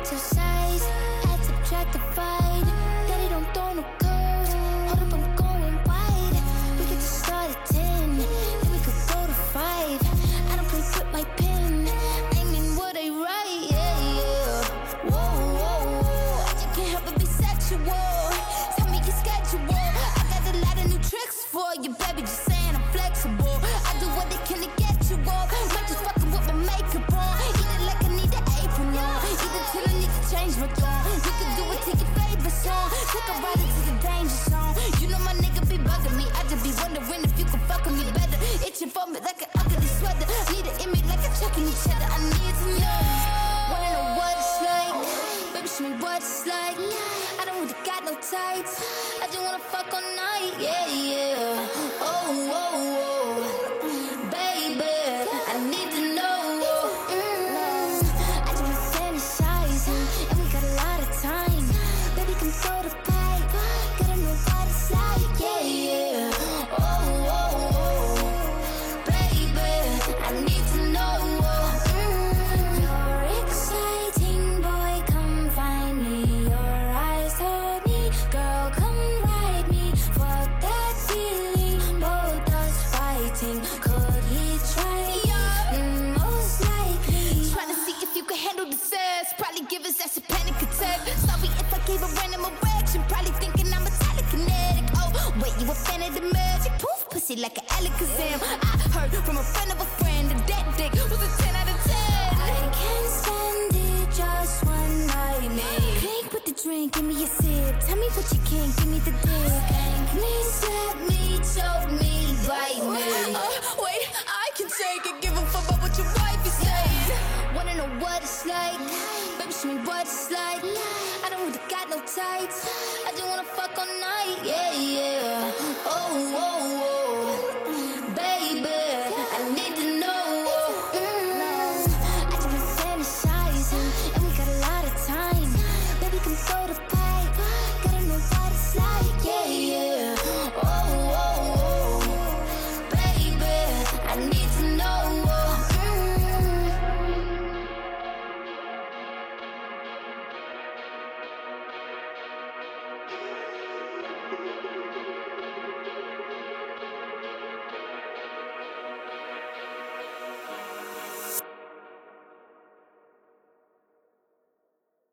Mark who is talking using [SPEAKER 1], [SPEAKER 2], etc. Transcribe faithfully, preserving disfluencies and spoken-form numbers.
[SPEAKER 1] your size, add, subtract, divide. Daddy don't throw no curves. Hold up, I'm going wide. We could just start at ten, then we could go to five. I don't play with my pen, I mean what I write. Yeah, yeah. Whoa, whoa, whoa. I just can't help but be sexual. Tell me your schedule. I got a lot of new tricks for you, baby. Just saying I'm flexible. I do what it can to get you off. Might just fucking with my makeup on. Eat it like I need an apron on. Eat it till I need to change my tone. You can do it to your favorite song. Take a ride into the danger zone. You know my nigga be bugging me. I just be wondering if you can fuck with me better. Itching for me like an ugly sweater. Need an image like a chucking each other. I need to know. Wanna know what it's like? Baby, show me what it's like. I don't really got no tights. I just wanna fuck all night. Yeah, yeah. Oh, oh, oh. Baby, I need to know. Mm. I just been fantasizing, and we got a lot of time. Baby, come throw the pipe. Gotta know what it's like. Yeah, yeah. Oh, oh, oh. Baby, I need to know. Mm. You're exciting, boy, come find me. Your eyes told me, girl, come ride me. Fuck that feeling, both us fighting. Could he try me? Mm, most likely. Trying to see if you can handle the sass. Probably give his ass a panic attack. Sorry if I gave a random erection. Probably thinking I'm a telekinetic. Oh, wait, you a fan of the magic? Poof, pussy like an Alakazam. I heard from a friend of a friend that that dick was a ten out of ten. I can't stand it, just one night, man. Clink with the drink, give me a sip. Tell me what you can, give me the dick. Spank me, slap me, choke me, bite me. Uh, wait, I can take it, give a fuck about what your wife is saying. Wanna know what it's like? Baby, show me what it's like. I don't really got no tights. I just wanna fuck all night. Yeah, yeah. Oh, oh, oh.